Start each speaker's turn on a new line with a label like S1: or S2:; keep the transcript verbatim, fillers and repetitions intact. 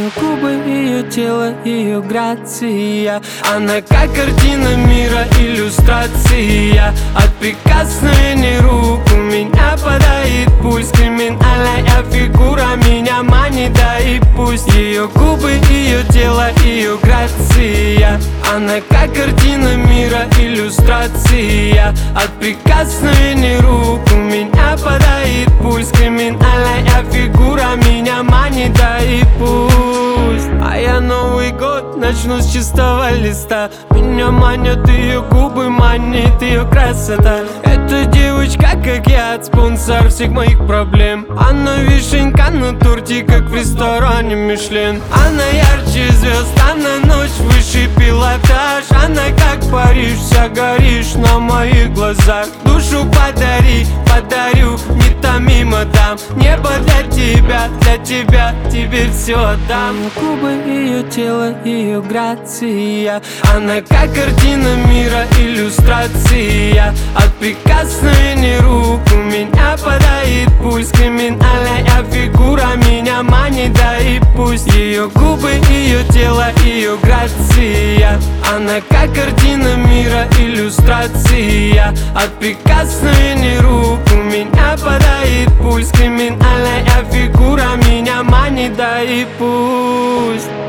S1: Ее губы, ее тело, ее грация. Она как картина мира, иллюстрация. От прикосновений рук у меня падает пульс. Криминальная фигура меня манит, да и пусть. Ее губы, ее тело, ее грация. Она как картина мира, иллюстрация. От прикосновений рук у меня падает пульс. Криминальная фигура меня манит, да и пусть. А я Новый год начну с чистого листа. Меня манят ее губы, манит ее красота. Эта девочка, как я, спонсор всех моих проблем. Она вишенка на торте, как в ресторане Мишлен. Она ярче звезд, она ночь выше пилотаж. Она как Париж, вся горишь на моих глазах. Душу подари, подарю, не томи, мадам. Небо для тебя, для тебя, тебе все отдам. Ее губы, ее тело, ее грация. Она как картина мира, иллюстрация. От прикосновений рук у меня падает пульс. Криминальная фигура меня манит, да и пусть. Ее губы, ее тело, ее грация. Она как картина мира, иллюстрация. От прикосновений рук у меня падает пульс. Криминальная фигура меня манит, да и пусть.